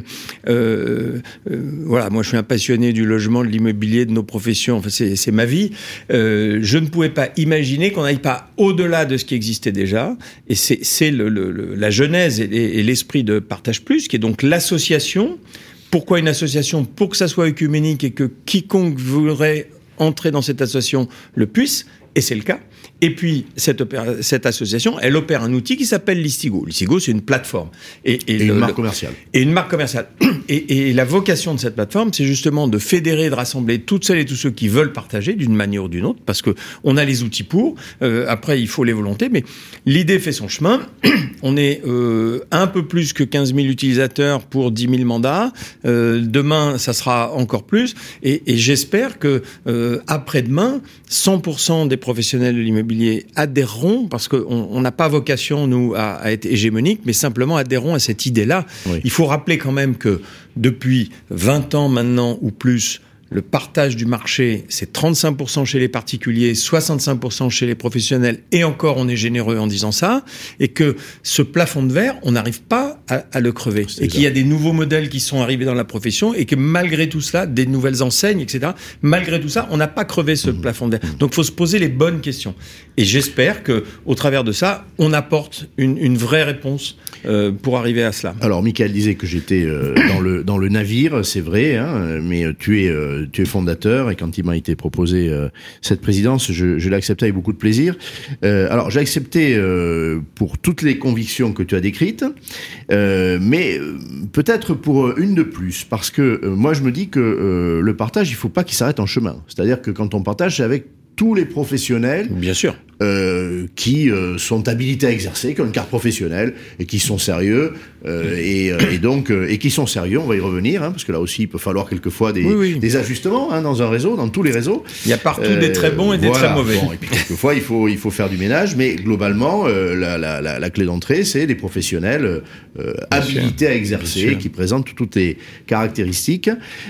euh, euh, voilà, moi je suis un passionné du logement, de l'immobilier, de nos professions, enfin c'est, c'est ma vie. Euh, je ne pouvais pas imaginer qu'on n'aille pas au-delà de ce qui existait déjà, et c'est, c'est le, le, le, la genèse et, et l'esprit de Partage Plus, qui est donc l'association. Pourquoi une association ? Pour que ça soit œcuménique et que quiconque voudrait entrer dans cette association le puisse, et c'est le cas. Et puis, cette, opéra- cette association, elle opère un outil qui s'appelle Listigo. Listigo, c'est une plateforme. Et, et, et le, une marque le, commerciale. Et une marque commerciale. Et, et la vocation de cette plateforme, c'est justement de fédérer, de rassembler toutes celles et tous ceux qui veulent partager d'une manière ou d'une autre, parce que on a les outils pour. Euh, après, il faut les volontés, mais l'idée fait son chemin. On est euh, un peu plus que quinze mille utilisateurs pour dix mille mandats. Euh, demain, ça sera encore plus. Et, et j'espère que euh, après-demain, cent pour cent des professionnels de l'immobilier adhéreront, parce qu'on n'a pas vocation, nous, à, à être hégémonique, mais simplement adhéreront à cette idée-là. Oui. Il faut rappeler quand même que depuis vingt ans maintenant ou plus, le partage du marché, c'est trente-cinq pour cent chez les particuliers, soixante-cinq pour cent chez les professionnels, et encore on est généreux en disant ça, et que ce plafond de verre, on n'arrive pas à, à le crever. C'est et qu'il y a des nouveaux modèles qui sont arrivés dans la profession, et que malgré tout cela, des nouvelles enseignes, et cetera, malgré tout ça, on n'a pas crevé ce mmh. plafond de verre. Donc il faut se poser les bonnes questions. Et j'espère que, au travers de ça, on apporte une, une vraie réponse euh, pour arriver à cela. Alors Mickaël disait que j'étais euh, dans, le, dans le navire, c'est vrai, hein, mais tu es... Euh, tu es fondateur, et quand il m'a été proposé euh, cette présidence, je, je l'ai accepté avec beaucoup de plaisir. Euh, alors, j'ai accepté euh, pour toutes les convictions que tu as décrites, euh, mais peut-être pour une de plus, parce que euh, moi, je me dis que euh, le partage, il faut pas qu'il s'arrête en chemin. C'est-à-dire que quand on partage, c'est avec tous les professionnels, bien sûr, euh, qui euh, sont habilités à exercer, qui ont une carte professionnelle et qui sont sérieux euh, et, euh, et donc euh, et qui sont sérieux. On va y revenir, hein, parce que là aussi il peut falloir quelquefois des, oui, oui. des ajustements hein, dans un réseau, dans tous les réseaux. Il y a partout euh, des très bons et des voilà, très mauvais. Bon, et puis quelquefois il faut il faut faire du ménage, mais globalement euh, la, la, la, la clé d'entrée c'est des professionnels euh, habilités sûr. à exercer, qui présentent toutes les caractéristiques.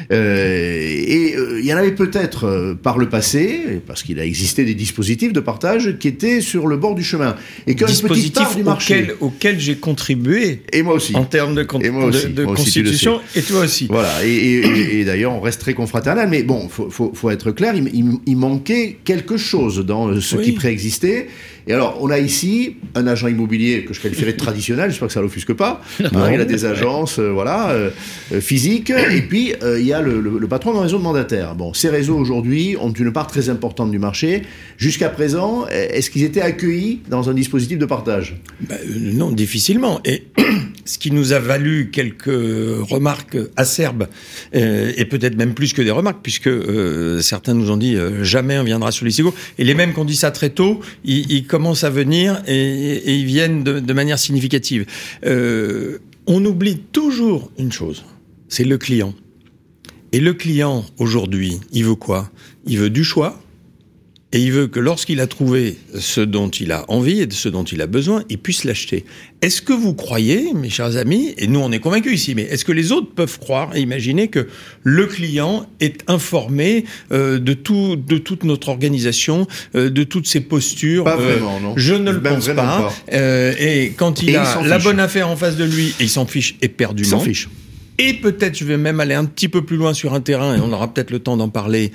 Euh, et euh, il y en avait peut-être euh, par le passé, parce qu'il Il a existé des dispositifs de partage qui étaient sur le bord du chemin. Et qu'une petite part du marché. Auquel, auquel j'ai contribué. Et moi aussi. En termes de, con- et moi aussi. de, de moi constitution. Aussi, et toi aussi. Voilà. Et, et, et d'ailleurs, on reste très confraternel. Mais bon, faut, faut, faut être clair, il, il, il manquait quelque chose dans ce oui. qui préexistait. Et alors, on a ici un agent immobilier que je qualifierais de traditionnel, j'espère que ça l'offusque pas. Hein, il a des agences, euh, voilà, euh, physiques. Et puis, euh, il y a le, le, le patron d'un réseau de mandataires. Bon, ces réseaux, aujourd'hui, ont une part très importante du marché. Jusqu'à présent, est-ce qu'ils étaient accueillis dans un dispositif de partage ? Ben, euh, non, difficilement. Et ce qui nous a valu quelques remarques acerbes, euh, et peut-être même plus que des remarques, puisque euh, certains nous ont dit euh, jamais on viendra sur Listigo. Et les mêmes qui ont dit ça très tôt, ils, ils commencent à venir et, et ils viennent de, de manière significative. Euh, on oublie toujours une chose, c'est le client. Et le client, aujourd'hui, il veut quoi ? Il veut du choix Et il veut que lorsqu'il a trouvé ce dont il a envie et de ce dont il a besoin, il puisse l'acheter. Est-ce que vous croyez, mes chers amis, et nous on est convaincus ici, mais est-ce que les autres peuvent croire et imaginer que le client est informé euh, de tout, de toute notre organisation, euh, de toutes ses postures? Pas vraiment, non. Je ne le Même pense pas. pas. Euh, et quand il Et a il la fiche. bonne affaire en face de lui, et il s'en fiche éperdument. Il s'en fiche. Et peut-être, je vais même aller un petit peu plus loin sur un terrain, et on aura peut-être le temps d'en parler.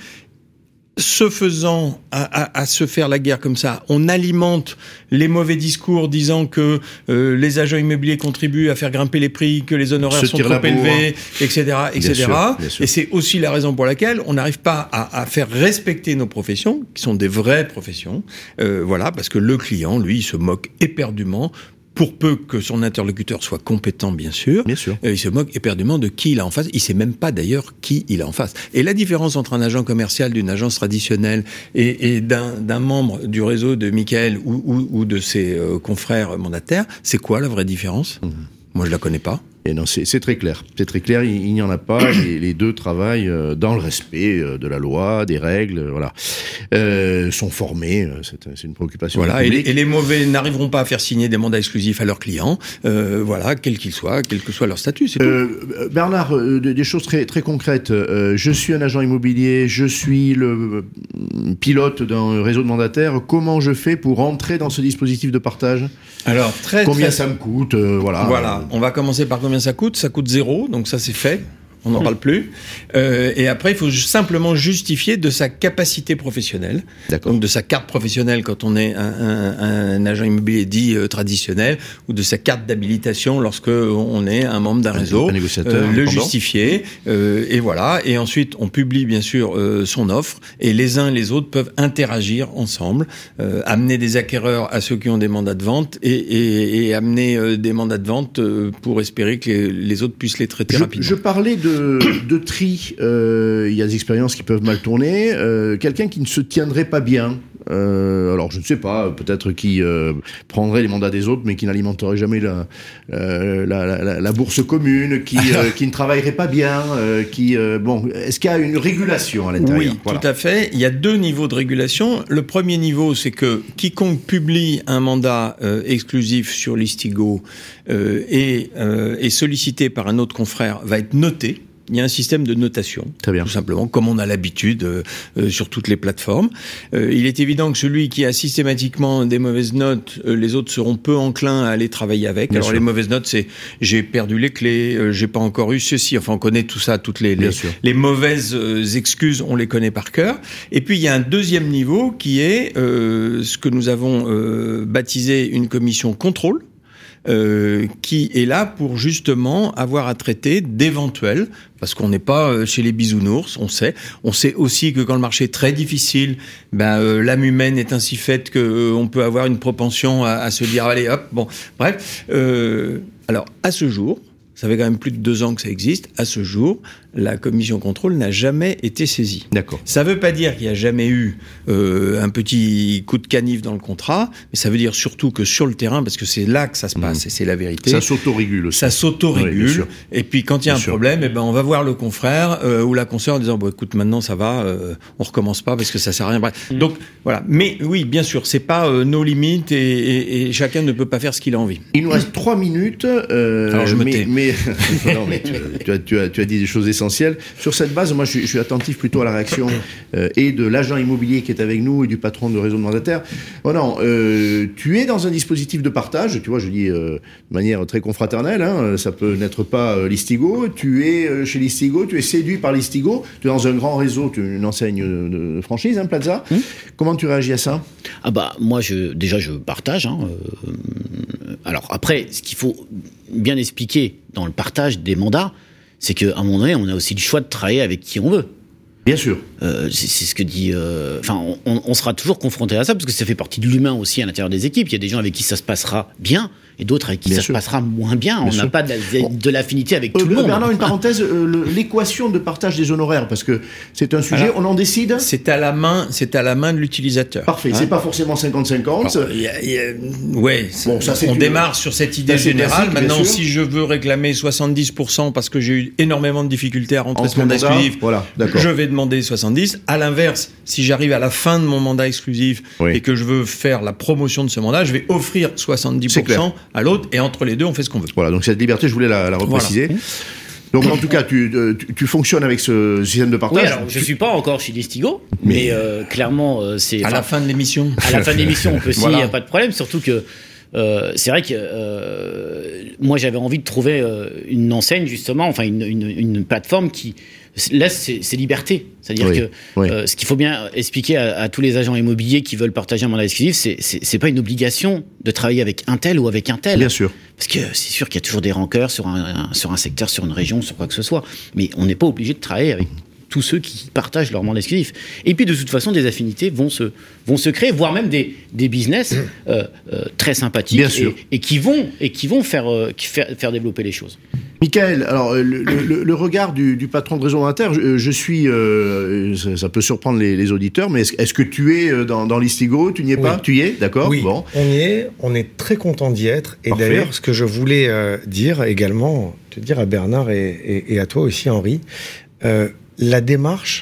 Se faisant à, à, à se faire la guerre comme ça, on alimente les mauvais discours disant que euh, les agents immobiliers contribuent à faire grimper les prix, que les honoraires Se sont tire trop la bourre. élevés, et cetera, et cetera. Bien sûr, bien sûr. Et c'est aussi la raison pour laquelle on n'arrive pas à, à faire respecter nos professions, qui sont des vraies professions. Euh, voilà, parce que le client, lui, il se moque éperdument. Pour peu que son interlocuteur soit compétent, bien sûr, Bien sûr. euh, il se moque éperdument de qui il a en face. Il sait même pas d'ailleurs qui il a en face. Et la différence entre un agent commercial d'une agence traditionnelle et, et d'un, d'un membre du réseau de Michael ou, ou, ou de ses euh, confrères mandataires, c'est quoi la vraie différence ? Mmh. Moi, je la connais pas. Et non, c'est, c'est très clair. C'est très clair. Il, il n'y en a pas. les, les deux travaillent euh, dans le respect euh, de la loi, des règles. Euh, voilà, euh, sont formés. Euh, c'est, c'est une préoccupation. Voilà. Et les, et les mauvais n'arriveront pas à faire signer des mandats exclusifs à leurs clients. Euh, voilà, quels qu'ils soient, quel que soit leur statut. C'est euh, tout. Bernard, euh, des choses très très concrètes. Euh, je suis un agent immobilier. Je suis le euh, pilote d'un réseau de mandataires. Comment je fais pour entrer dans ce dispositif de partage ? Alors, très, combien très... ça me coûte euh, Voilà. Voilà. On va commencer par combien ça coûte. Ça coûte zéro, donc ça c'est fait. On n'en parle plus. Euh, et après, il faut simplement justifier de sa capacité professionnelle. D'accord. Donc de sa carte professionnelle quand on est un, un, un agent immobilier dit euh, traditionnel, ou de sa carte d'habilitation lorsque on est un membre d'un réseau. Un négociateur. Euh, le indépendant. justifier. Euh, et voilà. Et ensuite, on publie bien sûr euh, son offre. Et les uns et les autres peuvent interagir ensemble, euh, amener des acquéreurs à ceux qui ont des mandats de vente et, et, et amener euh, des mandats de vente euh, pour espérer que les, les autres puissent les traiter Je, rapidement. je parlais de De, de tri, euh, il y a des expériences qui peuvent mal tourner. Euh, quelqu'un qui ne se tiendrait pas bien, euh, alors je ne sais pas, peut-être qui euh, prendrait les mandats des autres, mais qui n'alimenterait jamais la, euh, la, la, la bourse commune, qui, euh, qui ne travaillerait pas bien, euh, qui euh, bon, est-ce qu'il y a une régulation à l'intérieur ? Oui, Voilà. tout à fait. Il y a deux niveaux de régulation. Le premier niveau, c'est que quiconque publie un mandat euh, exclusif sur Listigo euh, et euh, est sollicité par un autre confrère va être noté. Il y a un système de notation, Très bien. tout simplement, comme on a l'habitude euh, euh, sur toutes les plateformes. Euh, il est évident que celui qui a systématiquement des mauvaises notes, euh, les autres seront peu enclins à aller travailler avec. Bien Alors sûr. les mauvaises notes, c'est j'ai perdu les clés, euh, j'ai pas encore eu ceci. Enfin, on connaît tout ça, toutes les Bien les, sûr. les mauvaises euh, excuses, on les connaît par cœur. Et puis il y a un deuxième niveau qui est euh, ce que nous avons euh, baptisé une commission contrôle. Euh, qui est là pour justement avoir à traiter d'éventuels, parce qu'on n'est pas chez les bisounours, on sait. On sait aussi que quand le marché est très difficile, ben euh, l'âme humaine est ainsi faite que euh, on peut avoir une propension à, à se dire allez hop, bon, bref. Euh, alors à ce jour, ça fait quand même plus de deux ans que ça existe. À ce jour, la commission contrôle n'a jamais été saisie. D'accord. Ça ne veut pas dire qu'il n'y a jamais eu euh, un petit coup de canif dans le contrat, mais ça veut dire surtout que sur le terrain, parce que c'est là que ça se passe, mmh. et c'est la vérité. Ça s'autorégule aussi. Ça s'autorégule. Oui, et puis quand il y a bien un sûr. problème, eh ben on va voir le confrère euh, ou la consoeur en disant bon écoute maintenant ça va, euh, on recommence pas parce que ça sert à rien. Bref. Mmh. Donc voilà. Mais oui, bien sûr, c'est pas euh, nos limites et, et, et chacun ne peut pas faire ce qu'il a envie. Il nous reste trois minutes. Euh, Alors je me mais, tais. Mais, non, mais tu, tu, as, tu, as, tu as dit des choses essentielles. Sur cette base, moi, je suis, je suis attentif plutôt à la réaction euh, et de l'agent immobilier qui est avec nous et du patron de réseau de mandataires. Oh non, euh, tu es dans un dispositif de partage, tu vois, je dis euh, de manière très confraternelle, hein, ça peut n'être pas euh, Listigo, tu es euh, chez Listigo, tu es séduit par Listigo, tu es dans un grand réseau, tu es une enseigne de, de franchise, hein, Plaza. Mmh. Comment tu réagis à ça ? Ah bah, moi, je, déjà, je partage. Hein, euh, alors après, ce qu'il faut bien expliquer dans le partage des mandats, c'est qu'à un moment donné, on a aussi le choix de travailler avec qui on veut. Bien sûr. Euh, c'est, c'est ce que dit... Enfin, euh, on, on sera toujours confronté à ça, parce que ça fait partie de l'humain aussi à l'intérieur des équipes. Il y a des gens avec qui ça se passera bien, et d'autres avec qui bien ça sûr. se passera moins bien. bien on n'a pas de, la, de l'affinité avec euh, tout le monde. Bernard, une parenthèse, euh, le, l'équation de partage des honoraires, parce que c'est un sujet, alors, on en décide. C'est à la main, c'est à la main de l'utilisateur. Parfait. Hein, c'est pas forcément cinquante cinquante. Alors, y a, y a, ouais. Bon, ça, c'est on une... démarre sur cette idée ça, générale. classique, Maintenant, si je veux réclamer soixante-dix pour cent parce que j'ai eu énormément de difficultés à rentrer ce mandat exclusif, voilà, d'accord. je vais demander soixante-dix. À l'inverse, si j'arrive à la fin de mon mandat exclusif oui. et que je veux faire la promotion de ce mandat, je vais offrir soixante-dix pour cent à l'autre et entre les deux, on fait ce qu'on veut. Voilà, donc cette liberté, je voulais la, la repréciser. Voilà. Donc en tout cas, tu, tu, tu fonctionnes avec ce système de partage. Oui, alors je suis pas encore chez Listigo, mais, mais euh, clairement euh, c'est à la fin de l'émission. À la fin de l'émission, on peut signer, il voilà. n'y a pas de problème. Surtout que euh, c'est vrai que euh, moi j'avais envie de trouver euh, une enseigne justement, enfin une, une, une plateforme qui laisse ses, ses libertés. C'est-à-dire oui, que oui. Euh, ce qu'il faut bien expliquer à, à tous les agents immobiliers qui veulent partager un mandat exclusif, c'est, c'est, c'est pas une obligation de travailler avec un tel ou avec un tel. Bien sûr. Parce que c'est sûr qu'il y a toujours des rancœurs sur un, un, sur un secteur, sur une région, sur quoi que ce soit. Mais on n'est pas obligé de travailler avec tous ceux qui partagent leur mandat exclusif. Et puis de toute façon, des affinités vont se, vont se créer, voire même des, des business euh, euh, très sympathiques et, et qui vont, et qui vont faire, euh, faire, faire développer les choses. Michael, alors le, le, le regard du, du patron de Réseau Inter, je, je suis, euh, ça, ça peut surprendre les, les auditeurs, mais est-ce, est-ce que tu es dans, dans Listigo? Tu n'y es oui. pas? Tu y es? D'accord. Oui, bon. on y est, on est très content d'y être. Et Parfait. D'ailleurs, ce que je voulais euh, dire également, te dire à Bernard et, et, et à toi aussi, Henri, euh, la démarche,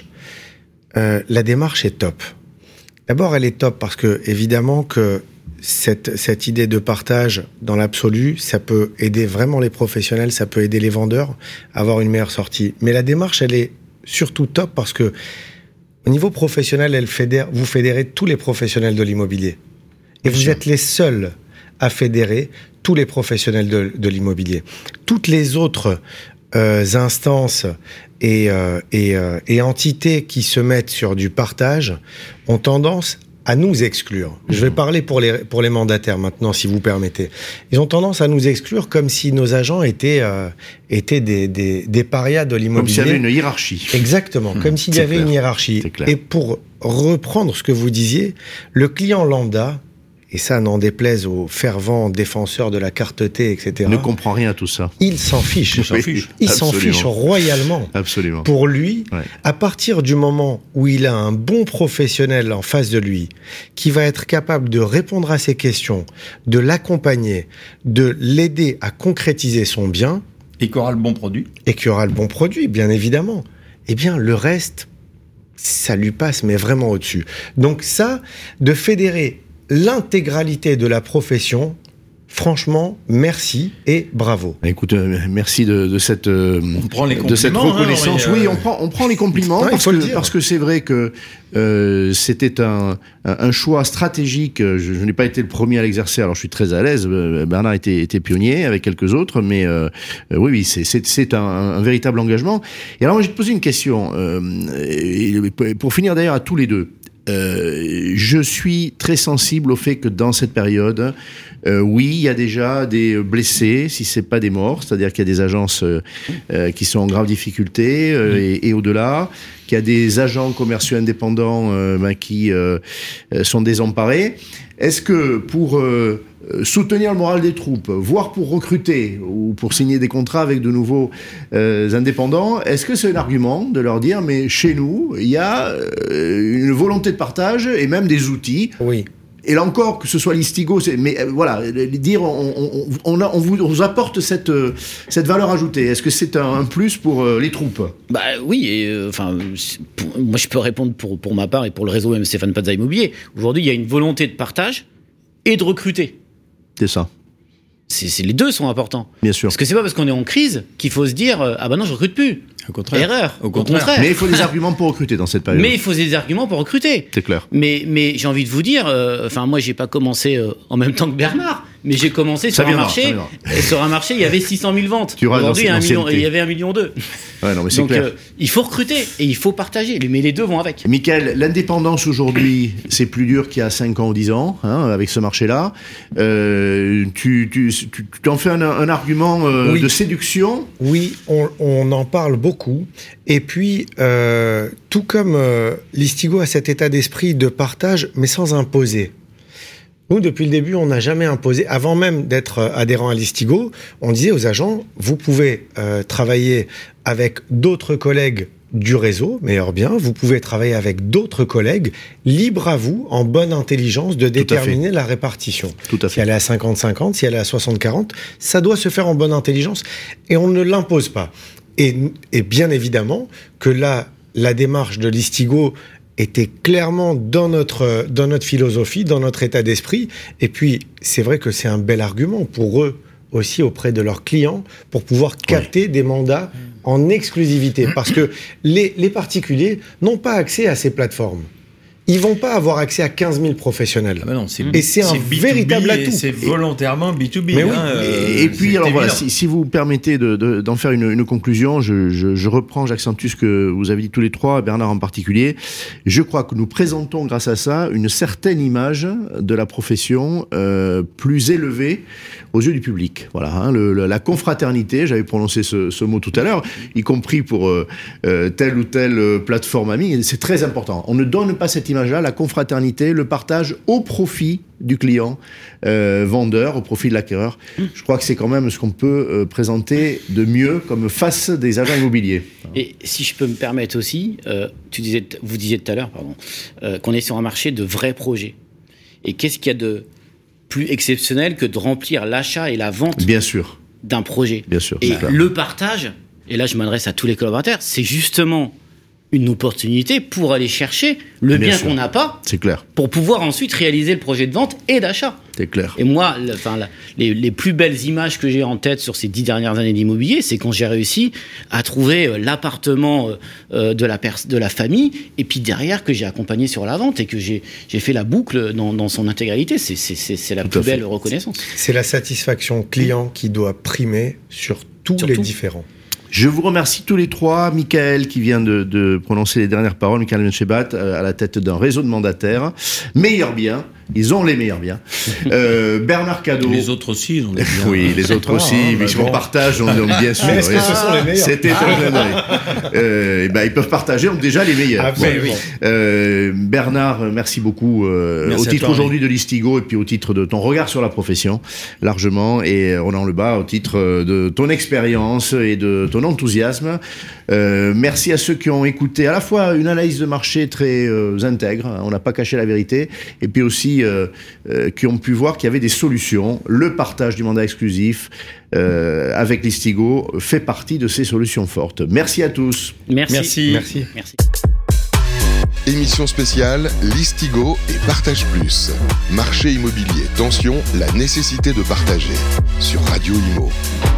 euh, la démarche est top. D'abord, elle est top parce que, évidemment, que Cette, cette idée de partage, dans l'absolu, ça peut aider vraiment les professionnels, ça peut aider les vendeurs à avoir une meilleure sortie. Mais la démarche, elle est surtout top parce que, au niveau professionnel, elle fédère, vous fédérez tous les professionnels de l'immobilier. Et vous êtes les seuls à fédérer tous les professionnels de, de l'immobilier. Toutes les autres euh, instances et, euh, et, euh, et entités qui se mettent sur du partage ont tendance à nous exclure. Je vais parler pour les, pour les mandataires maintenant, si vous permettez. Ils ont tendance à nous exclure comme si nos agents étaient, euh, étaient des, des, des parias de l'immobilier. Comme s'il y avait une hiérarchie. Exactement, mmh, comme s'il y avait clair. une hiérarchie. Et pour reprendre ce que vous disiez, le client lambda, et ça n'en déplaise aux fervents défenseurs de la carte T, et cetera. Ne comprend rien à tout ça. Il s'en fiche. Il s'en fiche. Il s'en fiche royalement. Absolument. Pour lui, ouais. à partir du moment où il a un bon professionnel en face de lui, qui va être capable de répondre à ses questions, de l'accompagner, de l'aider à concrétiser son bien. Et qui aura le bon produit. Et qui aura le bon produit, bien évidemment. Eh bien, le reste, ça lui passe, mais vraiment au-dessus. Donc ça, de fédérer l'intégralité de la profession, franchement, merci et bravo. Écoute, euh, merci de, de cette euh, on prend les de cette reconnaissance. Hein, oui, euh... oui, on prend on prend les compliments non, parce que parce que c'est vrai que euh, c'était un, un choix stratégique. Je, je n'ai pas été le premier à l'exercer, alors je suis très à l'aise. Bernard était était pionnier avec quelques autres, mais euh, oui, oui, c'est c'est c'est un, un véritable engagement. Et alors, moi, je vais te poser une question euh, pour finir d'ailleurs à tous les deux. Euh, je suis très sensible au fait que dans cette période, euh, oui, il y a déjà des blessés, si c'est pas des morts, c'est-à-dire qu'il y a des agences euh, qui sont en grave difficulté euh, et, et au-delà, qu'il y a des agents commerciaux indépendants euh, ben, qui euh, sont désemparés. Est-ce que pour euh, soutenir le moral des troupes, voire pour recruter ou pour signer des contrats avec de nouveaux euh, indépendants, est-ce que c'est un argument de leur dire mais chez nous, il y a euh, une volonté de partage et même des outils. Oui. Et là encore, que ce soit Listigo, c'est, mais euh, voilà, dire on, on, on, a, on, vous, on vous apporte cette, euh, cette valeur ajoutée. Est-ce que c'est un, un plus pour euh, les troupes? Bah oui, et, euh, enfin, pour, moi je peux répondre pour, pour ma part et pour le réseau même Stéphane Plaza Immobilier. Aujourd'hui, il y a une volonté de partage et de recruter. C'est ça. C'est, c'est, les deux sont importants. Bien sûr. Parce que c'est pas parce qu'on est en crise qu'il faut se dire euh, ah bah non, je recrute plus. Au contraire. Erreur. Au contraire. Au contraire. Mais il faut des arguments pour recruter dans cette période. Mais il faut des arguments pour recruter. C'est clair. Mais, mais j'ai envie de vous dire, enfin, euh, moi, j'ai pas commencé euh, en même temps que Bernard, mais j'ai commencé sur un marché. Et sur un marché, il y avait six cent mille ventes. Aujourd'hui, il y, a un million, il y avait un million deux. Ouais, non, mais c'est Donc, clair. Euh, il faut recruter et il faut partager. Mais les deux vont avec. Michael, l'indépendance aujourd'hui, c'est plus dur qu'il y a cinq ans ou dix ans, hein, avec ce marché-là. Euh, tu, tu, tu, tu t'en fais un, un argument euh, oui. de séduction? Oui, on, on en parle beaucoup. Et puis, euh, tout comme euh, Listigo a cet état d'esprit de partage, mais sans imposer. Nous, depuis le début, on n'a jamais imposé, avant même d'être adhérent à Listigo, on disait aux agents, vous pouvez euh, travailler avec d'autres collègues du réseau, meilleur bien, vous pouvez travailler avec d'autres collègues, libre à vous, en bonne intelligence, de déterminer la répartition. Tout à fait. Si elle est à cinquante cinquante, si elle est à soixante quarante, ça doit se faire en bonne intelligence, et on ne l'impose pas. Et, et bien évidemment que là, la démarche de Listigo était clairement dans notre, dans notre philosophie, dans notre état d'esprit. Et puis, c'est vrai que c'est un bel argument pour eux aussi auprès de leurs clients pour pouvoir capter oui. des mandats en exclusivité. Parce que les, les particuliers n'ont pas accès à ces plateformes. Ils vont pas avoir accès à quinze mille professionnels. Ah ben non, c'est, et c'est, c'est un B deux B véritable atout. C'est volontairement B deux B. Mais oui. hein, et, et puis, alors voilà, si, si vous permettez de, de, d'en faire une, une conclusion, je, je, je reprends, j'accentue ce que vous avez dit tous les trois, Bernard en particulier. Je crois que nous présentons, grâce à ça, une certaine image de la profession euh, plus élevée aux yeux du public. Voilà, hein, le, le, la confraternité, j'avais prononcé ce, ce mot tout à l'heure, y compris pour euh, euh, telle ou telle plateforme amie, c'est très important. On ne donne pas cette image là, la confraternité, le partage au profit du client euh, vendeur, au profit de l'acquéreur. Je crois que c'est quand même ce qu'on peut euh, présenter de mieux comme face des agents immobiliers. Et si je peux me permettre aussi, euh, tu disais, vous disiez tout à l'heure, pardon, euh, qu'on est sur un marché de vrais projets. Et qu'est-ce qu'il y a de plus exceptionnel que de remplir l'achat et la vente Bien sûr. d'un projet. Bien sûr. Et le partage, et là je m'adresse à tous les collaborateurs, c'est justement une opportunité pour aller chercher le bien, bien qu'on n'a pas. C'est clair. Pour pouvoir ensuite réaliser le projet de vente et d'achat. C'est clair. Et moi, le, enfin, la, les, les plus belles images que j'ai en tête sur ces dix dernières années d'immobilier, c'est quand j'ai réussi à trouver euh, l'appartement euh, de, la pers- de la famille, et puis derrière que j'ai accompagné sur la vente et que j'ai, j'ai fait la boucle dans, dans son intégralité. C'est, c'est, c'est, c'est la Tout plus belle reconnaissance. C'est la satisfaction client qui doit primer sur tous sur les tout. différents. Je vous remercie tous les trois. Michael, qui vient de, de prononcer les dernières paroles, Michael Menchebat, euh, à la tête d'un réseau de mandataires. Meilleurs biens. Ils ont les meilleurs biens. Euh, Bernard Cadot. Les autres aussi, ils ont les biens. Oui, les autres aussi. Ah, mais si bon. on partage, on, on bien sûr. Mais est-ce que ce sont les meilleurs? C'était un clin d'œil. Euh, et ben, ils peuvent partager, donc déjà les meilleurs. Ah, bon. oui. euh, Bernard, merci beaucoup euh, merci au titre toi, aujourd'hui oui. de Listigo et puis au titre de ton regard sur la profession, largement. Et Ronan Lebas, au titre de ton expérience et de ton enthousiasme. Euh, merci à ceux qui ont écouté à la fois une analyse de marché très euh, intègre, on n'a pas caché la vérité, et puis aussi euh, euh, qui ont pu voir qu'il y avait des solutions. Le partage du mandat exclusif euh, avec Listigo fait partie de ces solutions fortes. Merci à tous. Merci. Merci. Merci. Merci. Émission spéciale Listigo et Partage Plus. Marché immobilier, tension, la nécessité de partager. Sur Radio Imo.